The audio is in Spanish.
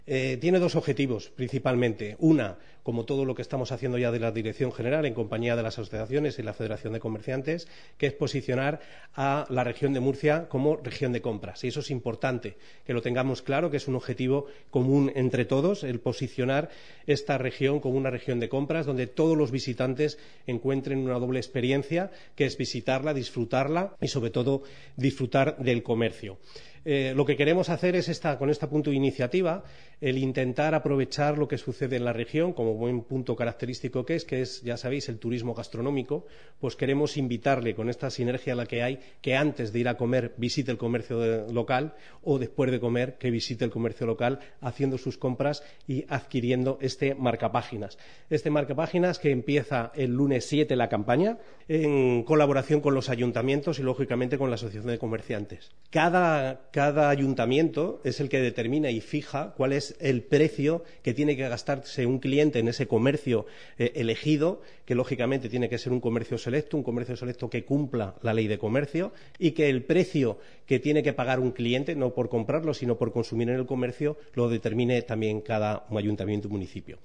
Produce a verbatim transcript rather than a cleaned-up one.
Eh, tiene dos objetivos, principalmente. Una, como todo lo que estamos haciendo ya de la Dirección General, en compañía de las asociaciones y la Federación de Comerciantes, que es posicionar a la región de Murcia como región de compras. Y eso es importante, que lo tengamos claro, que es un objetivo común entre todos, el posicionar esta región como una región de compras, donde todos los visitantes encuentren una doble experiencia, que es visitarla, disfrutarla y, sobre todo, disfrutar del comercio. Eh, lo que queremos hacer es, esta, con este punto de iniciativa, el intentar aprovechar lo que sucede en la región, como buen punto característico que es, que es, ya sabéis, el turismo gastronómico. Pues queremos invitarle, con esta sinergia la que hay, que antes de ir a comer visite el comercio de, local, o después de comer que visite el comercio local, haciendo sus compras y adquiriendo este marcapáginas. Este marcapáginas que empieza el lunes siete la campaña, en colaboración con los ayuntamientos y, lógicamente, con la Asociación de Comerciantes. Cada Cada ayuntamiento es el que determina y fija cuál es el precio que tiene que gastarse un cliente en ese comercio eh, elegido, que lógicamente tiene que ser un comercio selecto, un comercio selecto que cumpla la ley de comercio, y que el precio que tiene que pagar un cliente, no por comprarlo, sino por consumir en el comercio, lo determine también cada ayuntamiento y municipio.